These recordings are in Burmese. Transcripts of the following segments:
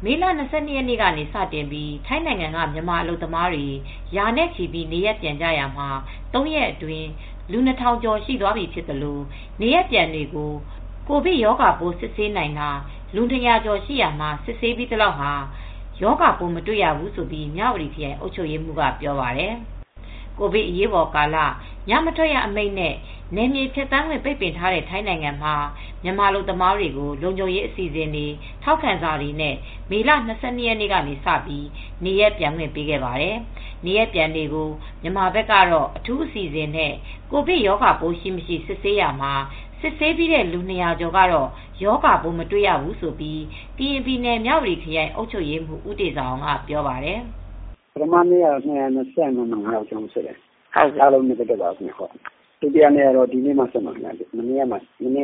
မေလ22 ရက်နေ့ကနေစတင်ပြီးထိုင်းနိုင်ငံကမြန်မာအလုပ်သမားတွေရာနဲ့ချီပြီးနေရက်ပြန်ကြရမှာ3 ရက်အတွင်းလူ2000ကျော်ရှိသွားပြီဖြစ်သလိုနေရက်ပြန်တွေကိုကိုဗစ်ရောဂါပိုးစစ်ဆေးနိုင်တာလူ200ကျော်ရှိရမှာစစ်ဆေးပြီးတဲ့လောက်ဟာရောဂါပိုးမတွေ့ရဘူးဆိုပြီးမြဝတီခရိုင်အုပ်ချုပ်ရေးမှူးကပြောပါတယ်။ကိုဗစ်အရေးပေါ်ကာလညမထွက်ရအမိန့်နဲ့နယ်မြေဖြတ်သန်းခွင့်ပိတ်ပင်ထားတဲ့ထိုင်းနိုင်ငံမှာမြန်မာလူသမားတွေကိုလုံခြုံရေးအစီအစဉ်တွေထောက်ခံစာတွေနဲ့မေလ22 ရက်နေ့ကနေစပြီးနေရက်ပြန်ခွင့်ပေးခဲ့ပါတယ်။နေရက်ပြန်တွေကိုမြန်မာဘက်ကတော့အထူးအစီအစဉ်နဲ့ကိုဗစ်ရောဂါပိုးရှိမရှိစစ်ဆေးရမှာစစ်ဆေးပြီးတဲ့လူ200ကျော်ကတော့ရောဂါပိုးမတွေ့ရဘူးဆိုပြီးကရင်ပြည်နယ်မြဝတီခရိုင်အုပ်ချုပ်ရေးမှူးဦးတေဇာအောင်ကပြောပါတယ်။ပထမနေ့က222ယောက်ကျော်စစ်တယ်။အားလုံးနဲ့တက်ပါ့မယ်ဟုတ်။ဒုတိယနေ့ကတော့ဒီနေ့မှဆက်မှာမနေ့ကမှ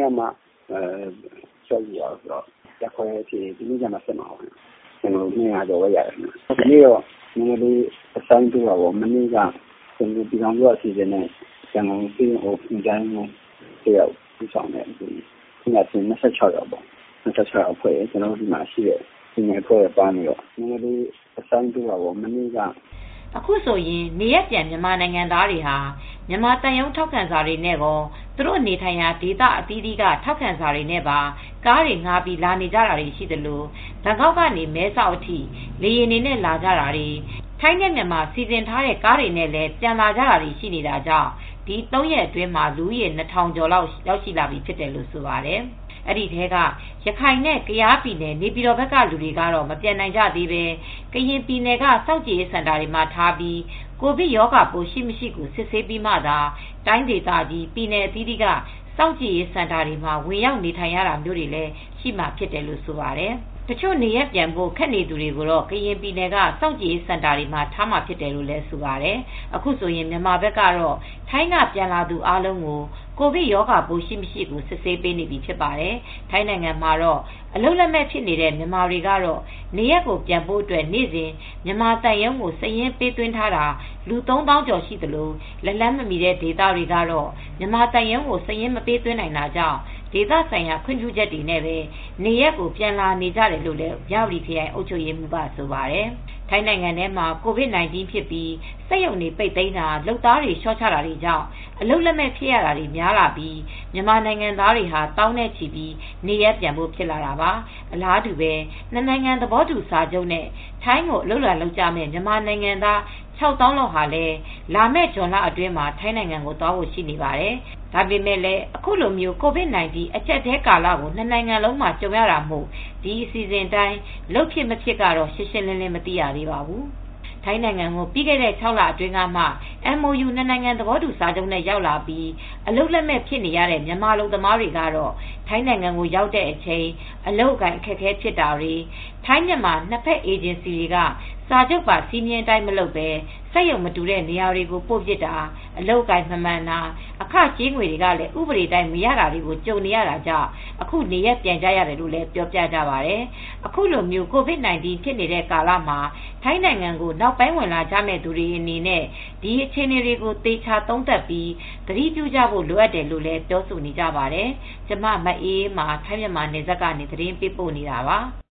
ဆောက်ရအောင်ဆိုတော့တက်ခွဲဖြစ်ဒီနေ့ကျမှဆက်မှာဟုတ်။ကျွန်တော်200ကျော်ဝယ်ရတယ်။ဒီနေ့တော့နည်းနည်းလေးအဆိုင်တူတော့မနေ့ကကျွန်တော်ဒီကောင်ကအစီအစဉ်နဲ့ကျွန်တော်ပြင်ဟိုပြန်ကြမ်းတယောက်ဒီဆောင်နေဒီနေ့26ရောက်ပေါ့26အဖွဲ့ကျွန်တော်ဒီမှာရှိတဲ့ဒီနေ့ဖွဲ့ပါနေတော့နည်းနည်းလေးအဆိုင်တူတော့မနေ့ကအခုဆိုရင်နေရပြန်မြန်မာနိုင်ငံသားတွေဟာမြန်မာတန်ယုံထောက်ခံစာတွေနဲ့ကောသူတို့နေထိုင်ရာဒေသအသီးသီးကထောက်ခံစာတွေနဲ့ပါကားတွေငှားပြီးလာနေကြတာတွေရှိတယ်လို့ဘန်ကောက်ကနေမဲဆောက်အထိလေယာဉ်တွေနဲ့လာကြတာတွေထိုင်းနဲ့မြန်မာစီစဉ်ထားတဲ့ကားတွေနဲ့လည်းပြန်လာကြတာတွေရှိနေတာကြောင့်ဒီ3 ရက်အတွင်းမှာလူဦးရေ2000ကျော်လောက်ရောက်ရှိလာပြီဖြစ်တယ်လို့ဆိုပါတယ်။အဲ့ဒီထဲကရခိုင်နဲ့ကယားပြည်နယ်နေပြည်တော်ဘက်ကလူတွေကတော့မပြန်နိုင်ကြသေးပဲကရင်ပြည်နယ်ကစောင့်ကြည့်ရေးစင်တာတွေမှာထားပြီးကိုဗစ်ရောဂါပိုးရှိမရှိကိုစစ်ဆေးပြီးမှသာတိုင်းဒေသကြီးပြည်နယ်အသီးသီးကစောင့်ကြည့်ရေးစင်တာတွေမှာဝင်ရောက်နေထိုင်ရတာမျိုးတွေလည်းရှိမှဖြစ်တယ်လို့ဆိုပါတယ်။တချို့နေရက်ပြန်ဖို့ခက်နေသူတွေကိုတော့ကရင်ပြည်နယ်ကစောင့်ကြည့်ရေးစင်တာတွေမှာထားမှာဖြစ်တယ်လို့လည်းဆိုပါတယ်။အခုဆိုရင်မြန်မာဘက်ကတော့ထိုင်းကပြန်လာသူအားလုံးကိုကိုဗစ်ရောဂါပိုးရှိမရှိကိုစစ်ဆေးပေးနေပြီဖြစ်ပါတယ်။ထိုင်းနိုင်ငံမှာတော့အလုပ်လက်မဲ့ဖြစ်နေတဲ့မြန်မာတွေကတော့နေရက်ကိုပြန်ဖို့အတွက်နေ့စဉ်မြန်မာတိုင်ရုံးကိုစည်ရင်းပေးသွင်းထားတာလူ3000ကျော်ရှိသလိုလက်လန်းမမီတဲ့ဒေသတွေကတော့မြန်မာတိုင်ရုံးကိုစည်ရင်းမပေးသွင်းနိုင်တာကြောင့်ဒေသဆိုင်ရာခွင့်ပြုချက်တွေနဲ့ပဲနေရက်ကိုပြန်လာနေကြတယ်လို့လည်းမြဝတီခရိုင်အုပ်ချုပ်ရေးမှူးကဆိုပါတယ်။ထိုင်းနိုင်ငံထဲမှာ COVID-19 ဖြစ်ပြီးစက်ရုံတွေပိတ်သိမ်းတာလုပ်သားတွေလျှော့ချတာတွေကြောင့်အလုပ်လက်မဲ့ဖြစ်ရတာတွေများလာပြီးမြန်မာနိုင်ငံသားတွေဟာတောင်းနဲ့ချီပြီးနေရက်ပြန်ဖို့ဖြစ်လာတာပါ။အလားတူပဲနှစ်နိုင်ငံသဘောတူစာချုပ်နဲ့ထိုင်းကိုအလုပ်လုပ်ကြမဲ့မြန်မာနိုင်ငံသား6000လောက်ဟာလည်းလာမဲ့ဇွန်လအတွင်းမှာထိုင်းနိုင်ငံကိုသွားဖို့ရှိနေပါတယ်။ဒါပေမဲ့လည်းအခုလိုမျိုး COVID-19 အကျပ်တဲကာလကိုနှစ်နိုင်ငံလုံးမှာကြုံရတာမို့ဒီအစီအစဉ်တိုင်းလုပ်ဖြစ်မဖြစ်ကတော့ရှင်းရှင်းလင်းလင်းမသိရသေးပါဘူး။ထိုင်းနိုင်ငံကိုပြီးခဲ့တဲ့6လအတွင်းကမှ MOU နှစ်နိုင်ငံသဘောတူစာချုပ်နဲ့ရောက်လာပြီးအလုပ်လက်မဲ့ဖြစ်နေရတဲ့မြန်မာလူသမားတွေကတော့ထိုင်းနိုင်ငံကိုရောက်တဲ့အချိန်အလုပ်အကိုင်အခက်အခဲဖြစ်တာတွေထိုင်းမြန်မာနှစ်ဖက်အေဂျင်စီတွေကစာချုပ်ပါစီးမြင်တိုင်းမလုပ်ပဲစက်ရုံမတူတဲ့နေရာတွေကိုပို့ပစ်တာအလုပ်ကိုင်မမှန်တာအခကြေးငွေတွေကလည်းဥပဒေတိုင်းမရတာတွေကိုကြုံနေရတာကြောင့်အခုနေရက်ပြန်ကြရတယ်လို့လည်းပြောပြကြပါတယ်။အခုလိုမျိုး COVID-19 ဖြစ်နေတဲ့ကာလမှာထိုင်းနိုင်ငံကိုနောက်ပိုင်းဝင်လာကြမဲ့သူတွေအနေနဲ့ဒီအခြေအနေတွေကိုသေချာသုံးသပ်ပြီးသတိပြုကြဖို့လိုအပ်တယ်လို့လည်းပြောဆိုနေကြပါတယ်။ကျမမအေးမာထိုင်းမြန်မာနယ်စပ်ကနေသတင်းပေးပို့နေတာပါ။